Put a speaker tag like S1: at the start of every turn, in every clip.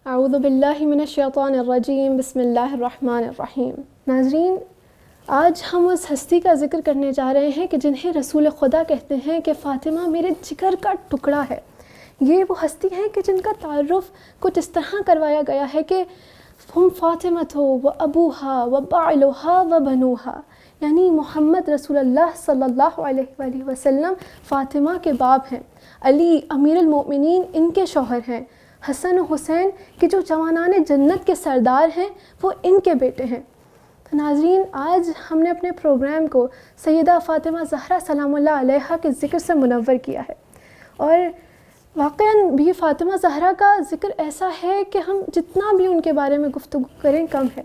S1: اعوذ باللہ من الشیطان الرجیم، بسم اللہ الرحمن الرحیم۔ ناظرین، آج ہم اس ہستی کا ذکر کرنے جا رہے ہیں کہ جنہیں رسول خدا کہتے ہیں کہ فاطمہ میرے جگر کا ٹکڑا ہے۔ یہ وہ ہستی ہیں کہ جن کا تعارف کچھ اس طرح کروایا گیا ہے کہ ہم فاطمہ و ابوہا و بعلہا و بنوہا، یعنی محمد رسول اللہ صلی اللہ علیہ وآلہ وسلم فاطمہ کے باپ ہیں، علی امیر المؤمنین ان کے شوہر ہیں، حسن و حسین کہ جو جوانان جنت کے سردار ہیں وہ ان کے بیٹے ہیں۔ تو ناظرین، آج ہم نے اپنے پروگرام کو سیدہ فاطمہ زہرا سلام اللہ علیہا کے ذکر سے منور کیا ہے، اور واقعاً بھی فاطمہ زہرا کا ذکر ایسا ہے کہ ہم جتنا بھی ان کے بارے میں گفتگو کریں کم ہے۔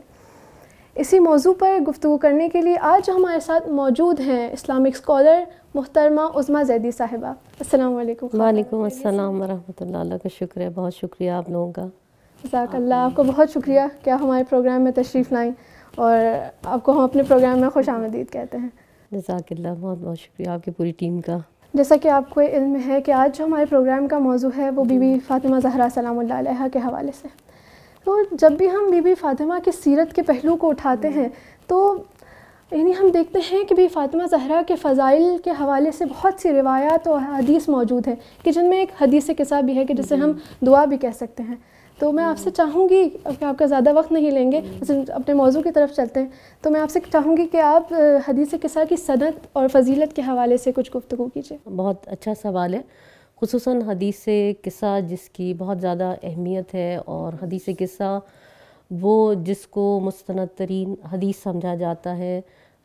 S1: اسی موضوع پر گفتگو کرنے کے لیے آج ہمارے ساتھ موجود ہیں اسلامک اسکالر محترمہ عظمیٰ زیدی صاحبہ۔ السلام علیکم۔
S2: وعلیکم السلام ورحمۃ اللہ۔ اللہ کا شکر ہے، بہت شکریہ آپ لوگوں کا۔
S1: جزاک اللہ، آپ کو بہت شکریہ کہ آپ ہمارے پروگرام میں تشریف لائیں، اور آپ کو ہم اپنے پروگرام میں خوش آمدید کہتے ہیں۔
S2: جزاک اللہ، بہت بہت شکریہ آپ کی پوری ٹیم کا۔
S1: جیسا کہ آپ کو علم ہے کہ آج جو ہمارے پروگرام کا موضوع ہے وہ بی بی فاطمہ زہرا سلام اللہ علیہا کے حوالے سے، تو جب بھی ہم بی بی فاطمہ کی سیرت کے پہلو کو اٹھاتے ہیں تو یعنی ہم دیکھتے ہیں کہ بی فاطمہ زہرا کے فضائل کے حوالے سے بہت سی روایات اور حدیث موجود ہیں کہ جن میں ایک حدیث قصہ بھی ہے کہ جسے ہم دعا بھی کہہ سکتے ہیں۔ تو میں آپ سے چاہوں گی کہ آپ کا زیادہ وقت نہیں لیں گے، اپنے موضوع کی طرف چلتے ہیں، تو میں آپ سے چاہوں گی کہ آپ حدیث قصہ کی سند اور فضیلت کے حوالے سے کچھ گفتگو کیجیے۔
S2: بہت اچھا سوال ہے، خصوصاً حدیث قصہ جس کی بہت زیادہ اہمیت ہے، اور حدیث قصہ وہ جس کو مستند ترین حدیث سمجھا جاتا ہے۔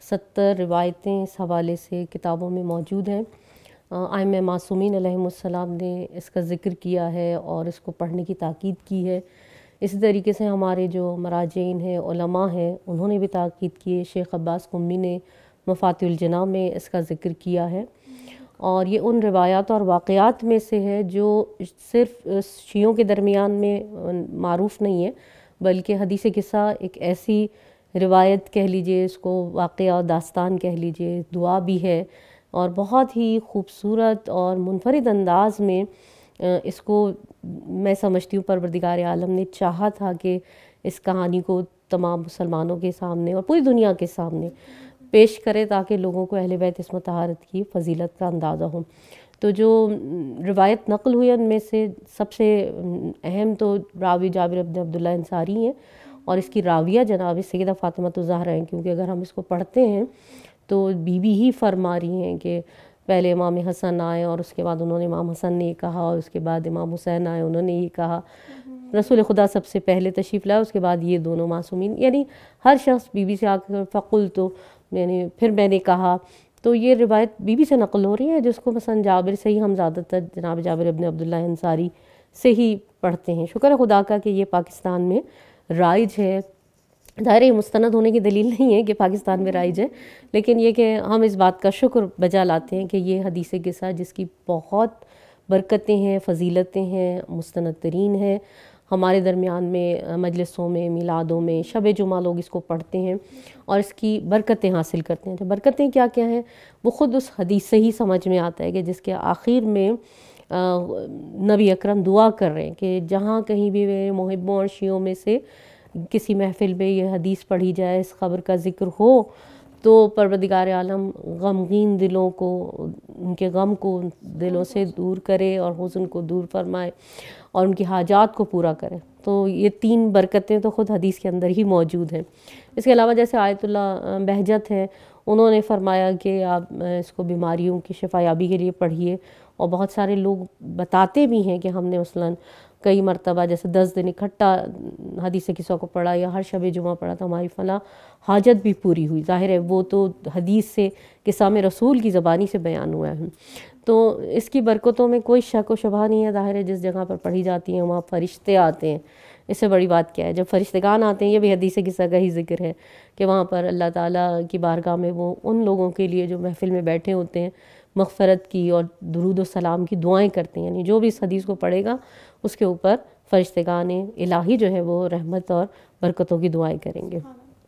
S2: 70 روایتیں اس حوالے سے کتابوں میں موجود ہیں۔ ائمہ معصومین علیہم السلام نے اس کا ذکر کیا ہے اور اس کو پڑھنے کی تاکید کی ہے۔ اسی طریقے سے ہمارے جو مراجعین ہیں، علماء ہیں، انہوں نے بھی تاکید کی ہے۔ شیخ عباس قمی نے مفاتیح الجناح میں اس کا ذکر کیا ہے، اور یہ ان روایات اور واقعات میں سے ہے جو صرف شیعوں کے درمیان میں معروف نہیں ہے، بلکہ حدیث قصہ ایک ایسی روایت کہہ لیجئے، اس کو واقعہ داستان کہہ لیجئے، دعا بھی ہے، اور بہت ہی خوبصورت اور منفرد انداز میں اس کو میں سمجھتی ہوں پروردگار عالم نے چاہا تھا کہ اس کہانی کو تمام مسلمانوں کے سامنے اور پوری دنیا کے سامنے پیش کرے، تاکہ لوگوں کو اہل بیت عصمت طہارت کی فضیلت کا اندازہ ہو۔ تو جو روایت نقل ہوئی ان میں سے سب سے اہم تو راوی جابر بن عبداللہ انصاری ہیں، اور اس کی راویہ جناب سیدہ فاطمہ الزہرا ہیں، کیونکہ اگر ہم اس کو پڑھتے ہیں تو بی بی ہی فرما رہی ہیں کہ پہلے امام حسن آئے اور اس کے بعد انہوں نے امام حسن نے یہ کہا، اور اس کے بعد امام حسین آئے، انہوں نے یہ کہا، رسول خدا سب سے پہلے تشریف لائے، اس کے بعد یہ دونوں معصومین، یعنی ہر شخص بی بی سے آ کر فقلت، یعنی پھر میں نے کہا۔ تو یہ روایت بی بی سے نقل ہو رہی ہے، جس کو مثلا جابر سے ہی ہم زیادہ تر جناب جابر بن عبداللہ انصاری سے ہی پڑھتے ہیں۔ شکر خدا کا کہ یہ پاکستان میں رائج ہے۔ ظاہر یہ مستند ہونے کی دلیل نہیں ہے کہ پاکستان میں رائج ہے، لیکن یہ کہ ہم اس بات کا شکر بجا لاتے ہیں کہ یہ حدیث قصہ جس کی بہت برکتیں ہیں، فضیلتیں ہیں، مستند ترین ہے، ہمارے درمیان میں مجلسوں میں، میلادوں میں، شب جمعہ لوگ اس کو پڑھتے ہیں اور اس کی برکتیں حاصل کرتے ہیں۔ تو برکتیں کیا کیا ہیں وہ خود اس حدیث سے ہی سمجھ میں آتا ہے، کہ جس کے آخر میں نبی اکرم دعا کر رہے ہیں کہ جہاں کہیں بھی میرے محبوں اور شیعوں میں سے کسی محفل میں یہ حدیث پڑھی جائے، اس خبر کا ذکر ہو، تو پروردگار عالم غمگین دلوں کو، ان کے غم کو دلوں سے دور کرے اور حزن کو دور فرمائے اور ان کی حاجات کو پورا کرے۔ تو یہ 3 برکتیں تو خود حدیث کے اندر ہی موجود ہیں۔ اس کے علاوہ جیسے آیت اللہ بہجت ہے، انہوں نے فرمایا کہ آپ اس کو بیماریوں کی شفا یابی کے لیے پڑھیے، اور بہت سارے لوگ بتاتے بھی ہیں کہ ہم نے مثلاً کئی مرتبہ جیسے 10 دن اکٹھا حدیث قصہ کو پڑھا یا ہر شب جمعہ پڑھا تو ہماری فلاں حاجت بھی پوری ہوئی۔ ظاہر ہے وہ تو حدیث سے قصہ میں رسول کی زبانی سے بیان ہوا ہے، تو اس کی برکتوں میں کوئی شک و شبہ نہیں ہے۔ ظاہر ہے جس جگہ پر پڑھی جاتی ہیں وہاں فرشتے آتے ہیں، اس سے بڑی بات کیا ہے؟ جب فرشتگان آتے ہیں، یہ بھی حدیث قصہ کا ہی ذکر ہے کہ وہاں پر اللہ تعالیٰ کی بارگاہ میں وہ ان لوگوں کے لیے جو محفل میں بیٹھے ہوتے ہیں مغفرت کی اور درود و سلام کی دعائیں کرتے ہیں، یعنی جو بھی اس حدیث کو پڑھے گا اس کے اوپر فرشتگان الہی جو ہے وہ رحمت اور برکتوں کی دعائیں کریں گے۔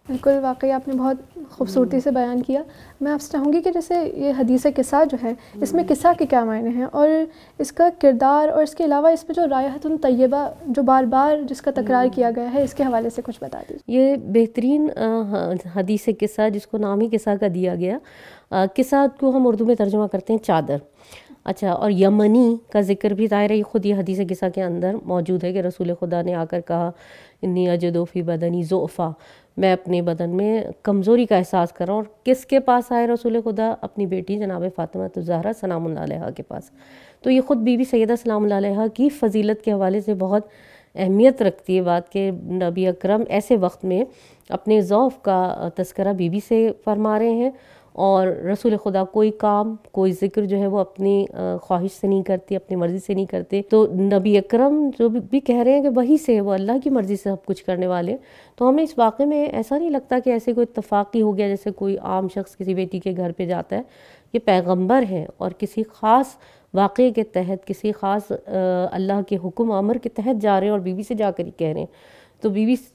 S1: بالکل، واقعی آپ نے بہت خوبصورتی سے بیان کیا. میں آپ سے چاہوں گی کہ جیسے یہ حدیث قصہ جو ہے اس میں قصہ کے کیا معنی ہیں، اور اس کا کردار، اور اس کے علاوہ اس میں جو رائحۃ طیبہ جو بار بار جس کا تکرار کیا گیا ہے، اس کے حوالے سے کچھ بتا دیجیے.
S2: یہ بہترین حدیث قصہ جس کو نام ہی قصہ کا دیا گیا. قصہ کو ہم اردو میں ترجمہ کرتے ہیں چادر. اچھا، اور یمنی کا ذکر بھی ظاہر ہے خود یہ حدیث قصہ کے اندر موجود ہے کہ رسول خدا نے آ کر کہا انی اجد فی بدنی ضعفا، میں اپنے بدن میں کمزوری کا احساس کر رہا ہوں. اور کس کے پاس آئے رسول خدا؟ اپنی بیٹی جناب فاطمہ الزہرا سلام اللہ علیہا کے پاس. تو یہ خود بی بی سیدہ سلام اللہ علیہا کی فضیلت کے حوالے سے بہت اہمیت رکھتی ہے بات کہ نبی اکرم ایسے وقت میں اپنے ضعف کا تذکرہ بی بی سے فرما رہے ہیں، اور رسول خدا کوئی کام کوئی ذکر جو ہے وہ اپنی خواہش سے نہیں کرتے، اپنی مرضی سے نہیں کرتے. تو نبی اکرم جو بھی کہہ رہے ہیں کہ وہی سے وہ اللہ کی مرضی سے سب کچھ کرنے والے. تو ہمیں اس واقعے میں ایسا نہیں لگتا کہ ایسے کوئی اتفاقی ہو گیا جیسے کوئی عام شخص کسی بیٹی کے گھر پہ جاتا ہے. یہ پیغمبر ہیں اور کسی خاص واقعے کے تحت، کسی خاص اللہ کے حکم امر کے تحت جا رہے ہیں، اور بی بی سے جا کر ہی کہہ رہے ہیں. تو بی بی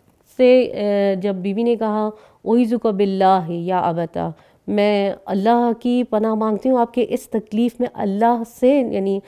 S2: سے جب بی بی نے کہا اعوذک باللہ یا ابتا، میں اللہ کی پناہ مانگتی ہوں آپ کے اس تکلیف میں، اللہ سے یعنی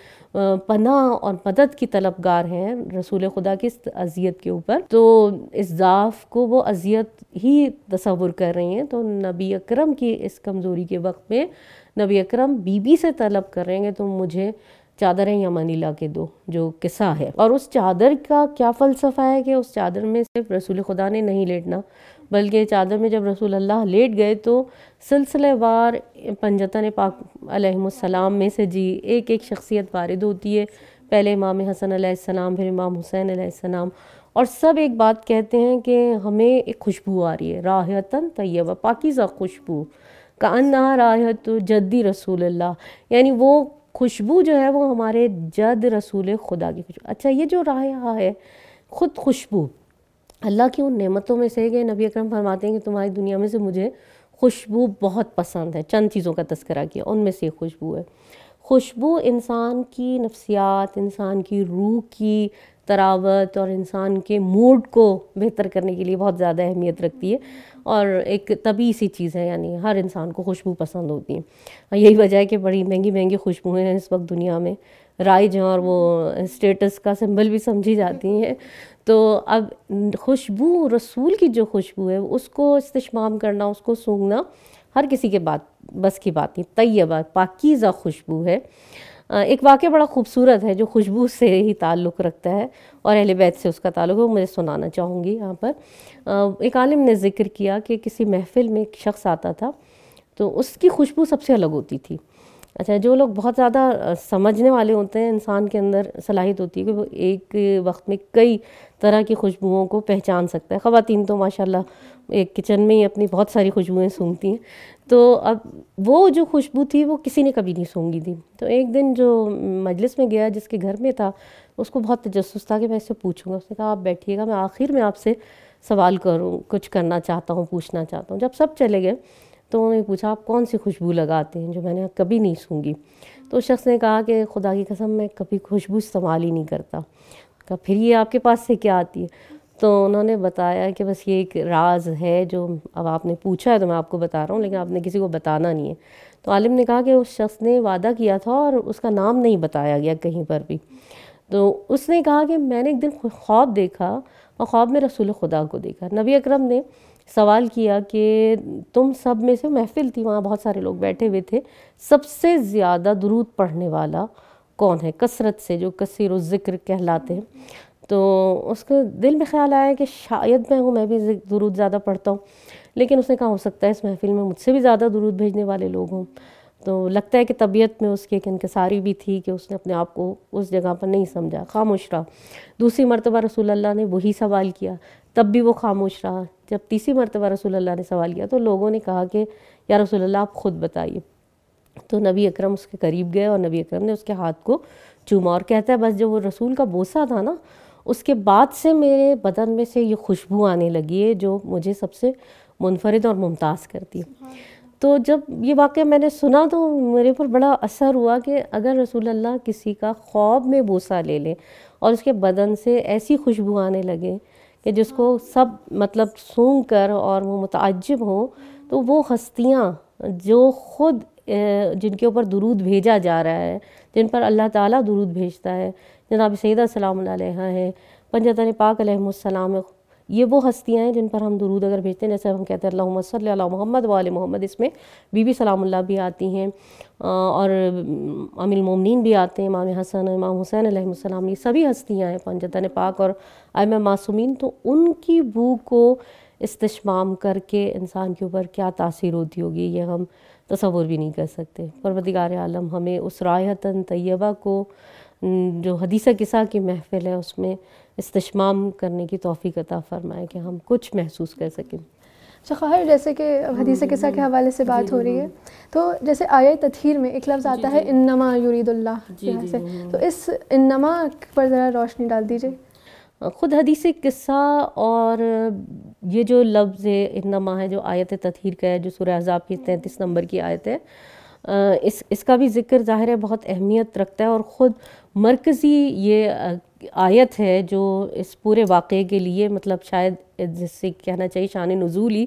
S2: پناہ اور مدد کی طلبگار ہیں رسول خدا کی اس اذیت کے اوپر. تو اس ضعف کو وہ اذیت ہی تصور کر رہی ہیں. تو نبی اکرم کی اس کمزوری کے وقت میں نبی اکرم بی بی سے طلب کر رہے ہیں کہ تم مجھے چادریں یمنی لا کے دو، جو قصہ ہے. اور اس چادر کا کیا فلسفہ ہے کہ اس چادر میں صرف رسول خدا نے نہیں لیٹنا، بلکہ چادر میں جب رسول اللہ لیٹ گئے تو سلسلے وار پنجتن پاک علیہم السلام میں سے جی ایک ایک شخصیت وارد ہوتی ہے. پہلے امام حسن علیہ السلام، پھر امام حسین علیہ السلام، اور سب ایک بات کہتے ہیں کہ ہمیں ایک خوشبو آ رہی ہے، رائحۃ طیبہ، پاکیزہ خوشبو، کأنہا رائحۃ جدی رسول اللہ، یعنی وہ خوشبو جو ہے وہ ہمارے جد رسول خدا کی خوشبو. اچھا، یہ جو رائحہ ہے خود خوشبو اللہ کی ان نعمتوں میں سے کہ نبی اکرم فرماتے ہیں کہ تمہاری دنیا میں سے مجھے خوشبو بہت پسند ہے. چند چیزوں کا تذکرہ کیا، ان میں سے ایک خوشبو ہے. خوشبو انسان کی نفسیات، انسان کی روح کی تراوت اور انسان کے موڈ کو بہتر کرنے کے لیے بہت زیادہ اہمیت رکھتی ہے، اور ایک طبیعی سی چیز ہے، یعنی ہر انسان کو خوشبو پسند ہوتی ہیں. یہی وجہ ہے کہ بڑی مہنگی مہنگی خوشبوئیں ہیں اس وقت دنیا میں رائج ہیں، اور وہ اسٹیٹس کا سمبل بھی سمجھی جاتی ہیں. تو اب خوشبو، رسول کی جو خوشبو ہے اس کو استشمام کرنا، اس کو سونگھنا ہر کسی کے بس کی بات نہیں. طیبہ، پاکیزہ خوشبو ہے. ایک واقعہ بڑا خوبصورت ہے جو خوشبو سے ہی تعلق رکھتا ہے اور اہل بیت سے اس کا تعلق ہے، وہ مجھے سنانا چاہوں گی یہاں پر. ایک عالم نے ذکر کیا کہ کسی محفل میں ایک شخص آتا تھا تو اس کی خوشبو سب سے الگ ہوتی تھی. اچھا، جو لوگ بہت زیادہ سمجھنے والے ہوتے ہیں، انسان کے اندر صلاحیت ہوتی ہے کہ وہ ایک وقت میں کئی طرح کی خوشبوؤں کو پہچان سکتا ہے. خواتین تو ماشاءاللہ ایک کچن میں ہی اپنی بہت ساری خوشبوئیں سونگھتی ہیں. تو اب وہ جو خوشبو تھی وہ کسی نے کبھی نہیں سونگھی تھی. تو ایک دن جو مجلس میں گیا جس کے گھر میں تھا، اس کو بہت تجسس تھا کہ میں اس سے پوچھوں گا. اس نے کہا آپ بیٹھیے گا، میں آخر میں آپ سے سوال کچھ کرنا چاہتا ہوں، پوچھنا چاہتا ہوں. جب سب چلے گئے تو انہوں نے پوچھا آپ کون سی خوشبو لگاتے ہیں جو میں نے کبھی نہیں سونگھی؟ تو اس شخص نے کہا کہ خدا کی قسم میں کبھی خوشبو استعمال ہی نہیں کرتا. کہا پھر یہ آپ کے پاس سے کیا آتی ہے؟ تو انہوں نے بتایا کہ بس یہ ایک راز ہے جو اب آپ نے پوچھا ہے تو میں آپ کو بتا رہا ہوں، لیکن آپ نے کسی کو بتانا نہیں ہے. تو عالم نے کہا کہ اس شخص نے وعدہ کیا تھا اور اس کا نام نہیں بتایا گیا کہیں پر بھی. تو اس نے کہا کہ میں نے ایک دن خواب دیکھا اور خواب میں رسول خدا کو دیکھا. نبی اکرم نے سوال کیا کہ تم سب میں سے، محفل تھی وہاں بہت سارے لوگ بیٹھے ہوئے تھے، سب سے زیادہ درود پڑھنے والا کون ہے کثرت سے، جو کثیر الذکر کہلاتے ہیں؟ تو اس کے دل میں خیال آیا کہ شاید میں بھی درود زیادہ پڑھتا ہوں، لیکن اس نے کہا ہو سکتا ہے اس محفل میں مجھ سے بھی زیادہ درود بھیجنے والے لوگ ہوں. تو لگتا ہے کہ طبیعت میں اس کی ایک انکساری بھی تھی کہ اس نے اپنے آپ کو اس جگہ پر نہیں سمجھا، خاموش رہا. دوسری مرتبہ رسول اللہ نے وہی سوال کیا، تب بھی وہ خاموش رہا. جب تیسری مرتبہ رسول اللہ نے سوال کیا تو لوگوں نے کہا کہ یا رسول اللہ آپ خود بتائیے. تو نبی اکرم اس کے قریب گئے اور نبی اکرم نے اس کے ہاتھ کو چوما اور کہتا ہے بس جو وہ رسول کا بوسہ تھا نا، اس کے بعد سے میرے بدن میں سے یہ خوشبو آنے لگی ہے جو مجھے سب سے منفرد اور ممتاز کرتی ہے. تو جب یہ واقعہ میں نے سنا تو میرے پر بڑا اثر ہوا کہ اگر رسول اللہ کسی کا خواب میں بوسہ لے لیں اور اس کے بدن سے ایسی خوشبو آنے لگے کہ جس کو سب مطلب سونگ کر اور وہ متعجب ہوں، تو وہ ہستیاں جو خود جن کے اوپر درود بھیجا جا رہا ہے، جن پر اللہ تعالیٰ درود بھیجتا ہے، جناب سیدہ سلام اللہ علیہا ہے، پنجتن پاک علیہم السلام، یہ وہ ہستیاں ہیں جن پر ہم درود اگر بھیجتے ہیں، جیسے ہم کہتے ہیں اللہم صلی علی محمد و آل محمد، اس میں بی بی سلام اللہ بھی آتی ہیں اور ام المومنین بھی آتے ہیں، امام حسن امام حسین علیہ السلام، یہ سبھی ہستیاں ہیں پنجتن پاک اور ائمہ معصومین. تو ان کی بو کو استشمام کر کے انسان کے اوپر کیا تاثیر ہوتی ہوگی، یہ ہم تصور بھی نہیں کر سکتے. پروردگار عالم ہمیں اس رائحتاً طیبہ کو جو حدیث قصہ کی محفل ہے اس میں استشمام کرنے کی توفیق عطا فرمائے کہ ہم کچھ محسوس کر سکیں.
S1: شخائر، جیسے کہ حدیث قصہ کے حوالے سے بات ہو رہی ہے، تو جیسے آیہ تطہیر میں ایک لفظ آتا ہے انما یرید اللہ، تو اس انما پر ذرا روشنی ڈال دیجئے.
S2: خود حدیث قصہ اور یہ جو لفظ انما ہے جو آیت تطہیر کا ہے، جو سورہ احزاب کی 33 نمبر کی آیت ہے، اس کا بھی ذکر ظاہر ہے بہت اہمیت رکھتا ہے، اور خود مرکزی یہ آیت ہے جو اس پورے واقعے کے لیے مطلب شاید جس سے کہنا چاہیے شان نزولی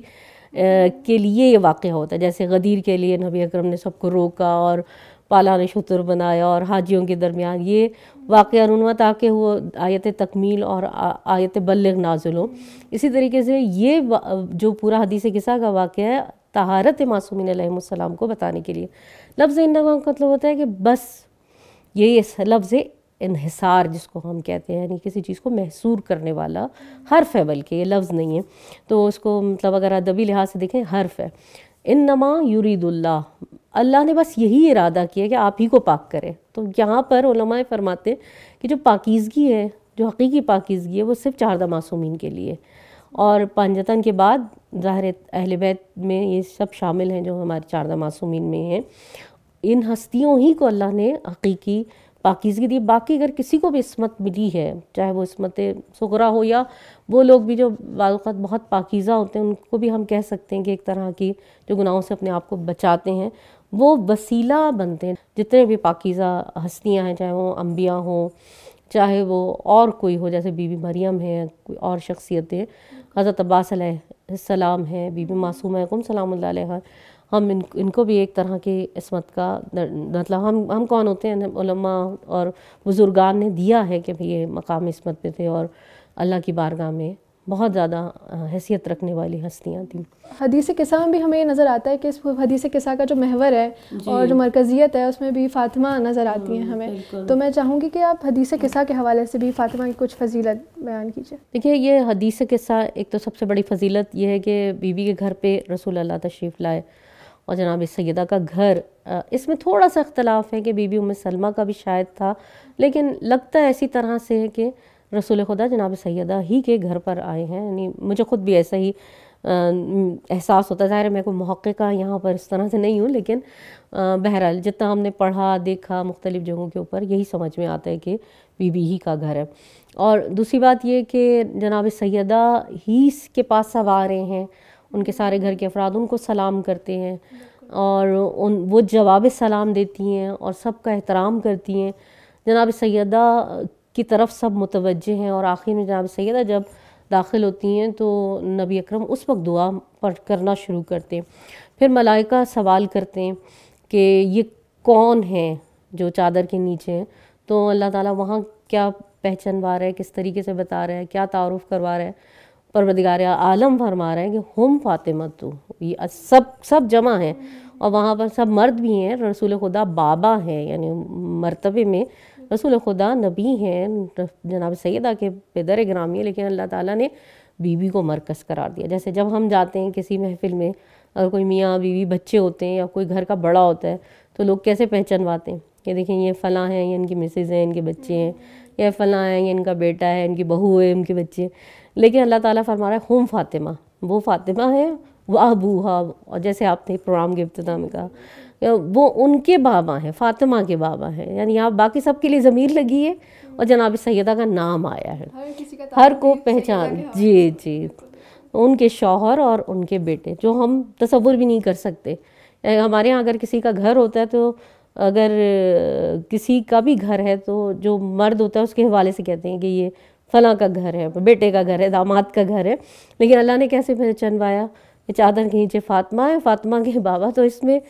S2: کے لیے یہ واقعہ ہوتا ہے. جیسے غدیر کے لیے نبی اکرم نے سب کو روکا اور پالان شتر بنایا اور حاجیوں کے درمیان یہ واقعہ رونما تاکہ وہ آیت تکمیل اور آیت بلغ نازل ہو. اسی طریقے سے یہ جو پورا حدیث قصہ کا واقعہ ہے طہارت معصومین علیہ السلام کو بتانے کے لیے. لفظ انما کا مطلب ہوتا ہے کہ بس یہ لفظ انحصار جس کو ہم کہتے ہیں، یعنی کسی چیز کو محصور کرنے والا حرف ہے، بلکہ یہ لفظ نہیں ہے. تو اس کو مطلب اگر ادبی لحاظ سے دیکھیں حرف ہے. انما یرید اللہ، اللہ نے بس یہی ارادہ کیا کہ آپ ہی کو پاک کرے. تو یہاں پر علماء فرماتے ہیں کہ جو پاکیزگی ہے، جو حقیقی پاکیزگی ہے، وہ صرف 14 معصومین کے لیے، اور پنجتن کے بعد ظاہر اہل بیت میں یہ سب شامل ہیں جو ہمارے 14 معصومین میں ہیں. ان ہستیوں ہی کو اللہ نے حقیقی پاکیزگی دی. باقی اگر کسی کو بھی عصمت ملی ہے، چاہے وہ عصمت صغریٰ ہو یا وہ لوگ بھی جو بعض اوقات بہت پاکیزہ ہوتے ہیں، ان کو بھی ہم کہہ سکتے ہیں کہ ایک طرح کی جو گناہوں سے اپنے آپ کو بچاتے ہیں، وہ وسیلہ بنتے ہیں. جتنے بھی پاکیزہ ہستیاں ہیں، چاہے وہ انبیاء ہوں، چاہے وہ اور کوئی ہو، جیسے بی بی مریم ہے، کوئی اور شخصیتیں، حضرت عباس علیہ السلام ہیں، بی بی معصومہ کم سلام اللہ علیہ، ہم ان کو بھی ایک طرح کی عصمت کا مطلب ہم کون ہوتے ہیں، علماء اور بزرگان نے دیا ہے کہ یہ مقام عصمت میں تھے اور اللہ کی بارگاہ میں بہت زیادہ حیثیت رکھنے والی ہستیاں تھیں.
S1: حدیث قصہ میں بھی ہمیں یہ نظر آتا ہے کہ اس حدیث قصہ کا جو محور ہے اور جو مرکزیت ہے اس میں بھی فاطمہ نظر آتی ہیں ہمیں. تو میں چاہوں گی کہ آپ حدیث قصہ کے حوالے سے بھی فاطمہ کی کچھ فضیلت بیان کیجیے.
S2: دیکھیے، یہ حدیث قصہ ایک تو سب سے بڑی فضیلت یہ ہے کہ بی بی کے گھر پہ رسول اللہ تشریف لائے، اور جناب سیدہ کا گھر، اس میں تھوڑا سا اختلاف ہے کہ بی بی ام سلمہ کا بھی شاید تھا، لیکن لگتا ہے ایسی طرح سے ہے کہ رسول خدا جناب سیدہ ہی کے گھر پر آئے ہیں. یعنی مجھے خود بھی ایسا ہی احساس ہوتا ہے. ظاہر ہے میں کوئی محققہ یہاں پر اس طرح سے نہیں ہوں، لیکن بہرحال جتنا ہم نے پڑھا دیکھا مختلف جگہوں کے اوپر، یہی سمجھ میں آتا ہے کہ بی بی ہی کا گھر ہے. اور دوسری بات یہ کہ جناب سیدہ ہی کے پاس سب آ رہے ہیں، ان کے سارے گھر کے افراد ان کو سلام کرتے ہیں اور وہ جواب سلام دیتی ہیں اور سب کا احترام کرتی ہیں. جناب سیدہ کی طرف سب متوجہ ہیں، اور آخر میں جناب سیدہ جب داخل ہوتی ہیں تو نبی اکرم اس وقت دعا کرنا شروع کرتے ہیں. پھر ملائکہ سوال کرتے ہیں کہ یہ کون ہیں جو چادر کے نیچے ہیں. تو اللہ تعالیٰ وہاں کیا پہچانوا رہا ہے، کس طریقے سے بتا رہا ہے، کیا تعارف کروا رہا ہے. پروردگار عالم فرما رہا ہے کہ ہم فاطمہ تو، یہ سب جمع ہیں، اور وہاں پر سب مرد بھی ہیں. رسول خدا بابا ہیں، یعنی مرتبے میں رسول خدا نبی ہیں، جناب سیدہ کے پدر گرامی ہیں، لیکن اللہ تعالیٰ نے بی بی کو مرکز قرار دیا. جیسے جب ہم جاتے ہیں کسی محفل میں، اگر کوئی میاں بیوی بچے ہوتے ہیں یا کوئی گھر کا بڑا ہوتا ہے تو لوگ کیسے پہچانواتے ہیں کہ دیکھیں یہ فلاں ہیں، یہ ان کی مسز ہیں، ان کے بچے ہیں، یا فلاں ہیں، یہ ان کا بیٹا ہے، ان کی بہو ہے، ان کے بچے. لیکن اللہ تعالیٰ فرما رہا ہے ہم فاطمہ، وہ فاطمہ ہے، وہ ابوہا، اور جیسے آپ نے پروگرام کے ابتدا میں کہا وہ ان کے بابا ہیں، فاطمہ کے بابا ہیں. یعنی یہاں باقی سب کے لیے ضمیر لگی ہے اور جناب سیدہ کا نام آیا ہے، ہر کو پہچان. جی ان کے شوہر اور ان کے بیٹے، جو ہم تصور بھی نہیں کر سکتے. ہمارے ہاں اگر کسی کا گھر ہوتا ہے تو اگر کسی کا بھی گھر ہے تو جو مرد ہوتا ہے اس کے حوالے سے کہتے ہیں کہ یہ فلاں کا گھر ہے، بیٹے کا گھر ہے، داماد کا گھر ہے، لیکن اللہ نے کیسے پہچنوایا کہ چادر کے نیچے فاطمہ ہے، فاطمہ کے بابا. تو اس میں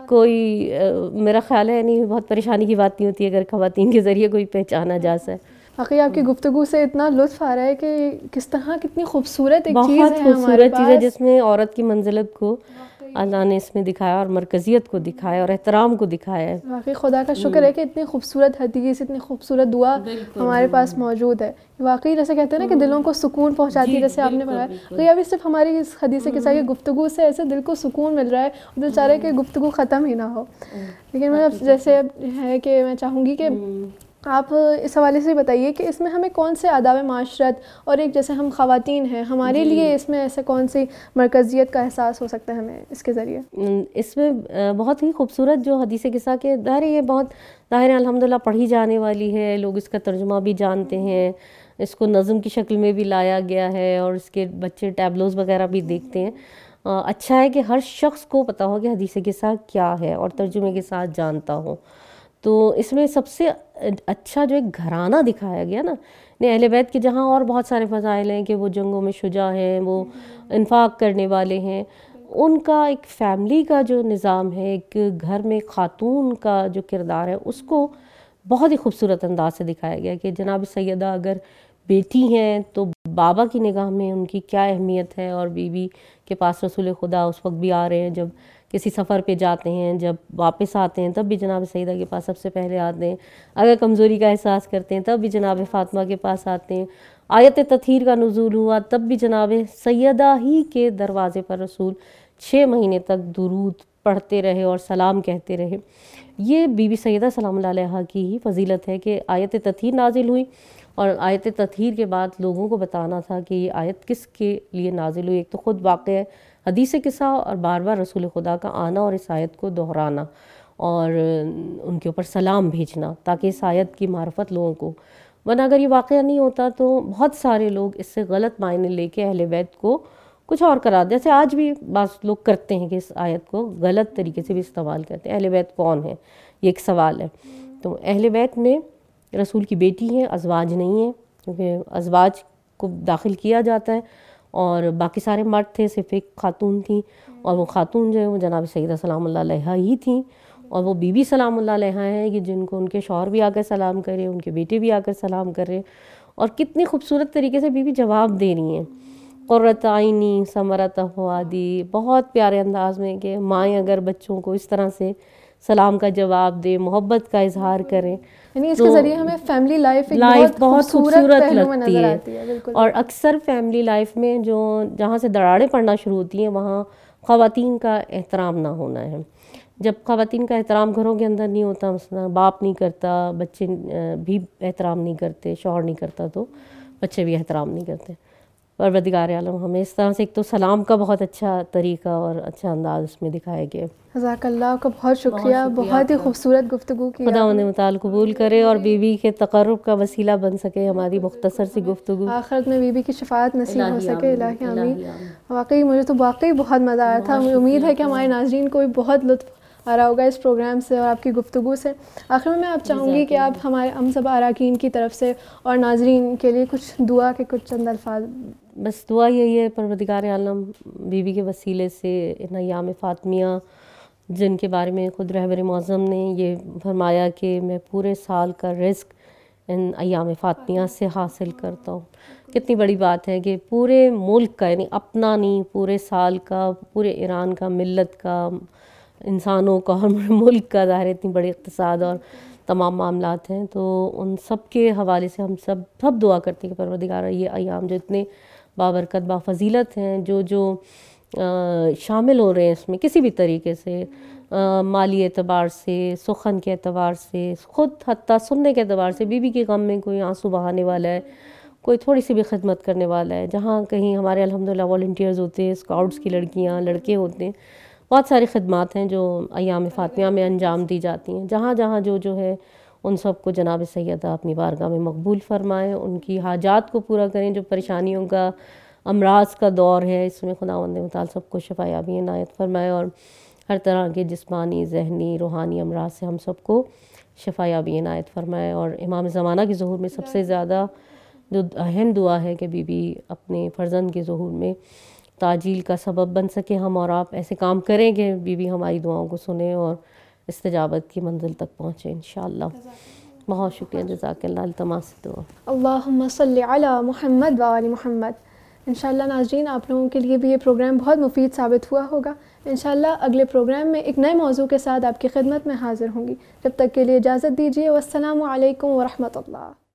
S2: کوئی میرا خیال ہے نہیں بہت پریشانی کی بات نہیں ہوتی اگر خواتین کے ذریعے کوئی پہچانا جا سکے.
S1: واقعی آپ کی گفتگو سے اتنا لطف آ رہا ہے کہ کس طرح کتنی خوبصورت ایک چیز
S2: بہت
S1: ہے ہمارے
S2: خوبصورت چیز ہے
S1: پاس.
S2: جس میں عورت کی منزلت کو اللہ نے اس میں دکھایا اور مرکزیت کو دکھایا اور احترام کو دکھایا ہے.
S1: واقعی خدا کا شکر ہے کہ اتنی خوبصورت حدیث، اتنی خوبصورت دعا ہمارے پاس موجود ہے. واقعی جیسے کہتے ہیں نا کہ دلوں کو سکون پہنچاتی ہے، جیسے آپ نے بتایا. تو یہ ابھی صرف ہماری اس حدیث کے ساتھ گفتگو سے ایسے دل کو سکون مل رہا ہے، دل چاہ رہا ہے کہ گفتگو ختم ہی نہ ہو. لیکن میں جیسے ہے کہ میں چاہوں گی کہ آپ اس حوالے سے بتائیے کہ اس میں ہمیں کون سے آداب معاشرت اور ایک جیسے ہم خواتین ہیں ہمارے لیے اس میں ایسے کون سی مرکزیت کا احساس ہو سکتا ہے ہمیں اس کے ذریعے.
S2: اس میں بہت ہی خوبصورت جو حدیث قصہ کے ظاہر یہ بہت ظاہر الحمدللہ پڑھی جانے والی ہے، لوگ اس کا ترجمہ بھی جانتے ہیں، اس کو نظم کی شکل میں بھی لایا گیا ہے اور اس کے بچے ٹیبلوز وغیرہ بھی دیکھتے ہیں. اچھا ہے کہ ہر شخص کو پتہ ہو کہ حدیث قصہ کیا ہے اور ترجمے کے ساتھ جانتا ہو. تو اس میں سب سے اچھا جو ایک گھرانہ دکھایا گیا نا اہل بیت کے، جہاں اور بہت سارے فضائل ہیں کہ وہ جنگوں میں شجاع ہیں، وہ انفاق کرنے والے ہیں، ان کا ایک فیملی کا جو نظام ہے، ایک گھر میں خاتون کا جو کردار ہے اس کو بہت ہی خوبصورت انداز سے دکھایا گیا کہ جناب سیدہ اگر بیٹی ہیں تو بابا کی نگاہ میں ان کی کیا اہمیت ہے. اور بیوی کے پاس رسول خدا اس وقت بھی آ رہے ہیں جب کسی سفر پہ جاتے ہیں، جب واپس آتے ہیں تب بھی جناب سیدہ کے پاس سب سے پہلے آتے ہیں، اگر کمزوری کا احساس کرتے ہیں تب بھی جناب فاطمہ کے پاس آتے ہیں. آیت تطہیر کا نزول ہوا تب بھی جناب سیدہ ہی کے دروازے پر رسول 6 مہینے تک درود پڑھتے رہے اور سلام کہتے رہے. یہ بی بی سیدہ سلام اللہ علیہا کی ہی فضیلت ہے کہ آیت تطہیر نازل ہوئی اور آیت تطہیر کے بعد لوگوں کو بتانا تھا کہ یہ آیت کس کے لیے نازل ہوئی. ایک تو خود واقع ہے حدیث قصہ اور بار بار رسول خدا کا آنا اور اس آیت کو دہرانا اور ان کے اوپر سلام بھیجنا تاکہ اس آیت کی معرفت لوگوں کو. ورنہ اگر یہ واقعہ نہیں ہوتا تو بہت سارے لوگ اس سے غلط معنی لے کے اہل بیت کو کچھ اور قرار دیں، جیسے آج بھی بعض لوگ کرتے ہیں کہ اس آیت کو غلط طریقے سے بھی استعمال کرتے ہیں. اہل بیت کون ہے یہ ایک سوال ہے. تو اہل بیت میں رسول کی بیٹی ہیں، ازواج نہیں ہیں، کیونکہ ازواج کو داخل کیا جاتا ہے اور باقی سارے مرد تھے، صرف ایک خاتون تھیں اور وہ خاتون جو ہے وہ جناب سیدہ سلام اللہ علیہا ہی تھیں. اور وہ بی بی سلام اللہ علیہا ہیں کہ جن کو ان کے شوہر بھی آ کر سلام کرے، ان کے بیٹے بھی آ کر سلام کر رہے اور کتنی خوبصورت طریقے سے بی بی جواب دے رہی ہیں. قرۃ عینی ثمرۃ فؤادی، بہت پیارے انداز میں کہ مائیں اگر بچوں کو اس طرح سے سلام کا جواب دے، محبت کا اظہار کریں،
S1: یعنی اس کے ذریعے ہمیں فیملی لائف بہت خوبصورت پہلو میں نظر آتی ہے. بالکل.
S2: اور اکثر فیملی لائف میں جو جہاں سے دراڑیں پڑنا شروع ہوتی ہیں وہاں خواتین کا احترام نہ ہونا ہے. جب خواتین کا احترام گھروں کے اندر نہیں ہوتا، مثلا باپ نہیں کرتا، بچے بھی احترام نہیں کرتے، شوہر نہیں کرتا تو بچے بھی احترام نہیں کرتے. پروردگار عالم ہمیں اس طرح سے ایک تو سلام کا بہت اچھا طریقہ اور اچھا انداز اس میں دکھایا گیا.
S1: جزاک اللہ کا بہت شکریہ، بہت ہی خوبصورت گفتگو کی.
S2: خدا انہیں متعال قبول کرے اور بیوی کے تقرب کا وسیلہ بن سکے ہماری مختصر سی گفتگو،
S1: آخرت میں بیوی کی شفاعت نصیب ہو سکے. الہی آمین. واقعی مجھے تو واقعی بہت مزہ آیا تھا. امید ہے کہ ہمارے ناظرین کو بھی بہت لطف آ رہا ہوگا اس پروگرام سے اور آپ کی گفتگو سے. آخر میں آپ چاہوں گی کہ آپ ہمارے ہم سب اراکین کی طرف سے اور ناظرین کے لیے کچھ دعا کے کچھ چند الفاظ.
S2: بس دعا یہی ہے پروردگار عالم بیوی کے وسیلے سے ان ایام فاطمیہ جن کے بارے میں خود رہبر معظم نے یہ فرمایا کہ میں پورے سال کا رزق ان ایام فاطمیہ سے حاصل کرتا ہوں. کتنی بڑی بات ہے کہ پورے ملک کا، یعنی اپنا نہیں، پورے سال کا، پورے ایران کا، ملت کا، انسانوں کا اور ملک کا، ظاہر اتنی بڑی اقتصاد اور تمام معاملات ہیں. تو ان سب کے حوالے سے ہم سب دعا کرتے ہیں کہ پروردگار یہ ایام جو اتنے بابرکت بافضیلت ہیں، جو شامل ہو رہے ہیں اس میں کسی بھی طریقے سے، مالی اعتبار سے، سخن کے اعتبار سے، خود حتیٰ سننے کے اعتبار سے، بیوی کے غم میں کوئی آنسو بہانے والا ہے، کوئی تھوڑی سی بھی خدمت کرنے والا ہے. جہاں کہیں ہمارے الحمدللہ والنٹیئرز ہوتے ہیں، اسکاؤٹس کی لڑکیاں لڑکے ہوتے ہیں، بہت ساری خدمات ہیں جو ایام فاطمیہ میں انجام دی جاتی ہیں. جہاں جہاں جو ہے ان سب کو جناب سیدہ اپنی بارگاہ میں مقبول فرمائیں، ان کی حاجات کو پورا کریں. جو پریشانیوں کا، امراض کا دور ہے، اس میں خداوند متعال سب کو شفا یابی عنایت فرمائے اور ہر طرح کے جسمانی، ذہنی، روحانی امراض سے ہم سب کو شفا یابی عنایت فرمائے. اور امام زمانہ کے ظہور میں سب سے زیادہ جو اہم دعا ہے کہ بی بی اپنے فرزند کے ظہور میں تعجیل کا سبب بن سکے. ہم اور آپ ایسے کام کریں کہ بی بی ہماری دعاؤں کو سنیں اور استجابت کی منزل تک پہنچے انشاءاللہ. بہت شکریہ. جزاک اللہ. التماس دعا.
S1: اللہم صلی علی محمد و آل محمد. انشاءاللہ ناظرین آپ لوگوں کے لیے بھی یہ پروگرام بہت مفید ثابت ہوا ہوگا. انشاءاللہ اگلے پروگرام میں ایک نئے موضوع کے ساتھ آپ کی خدمت میں حاضر ہوں گی. جب تک کے لیے اجازت دیجیے. والسلام علیکم ورحمۃ اللہ.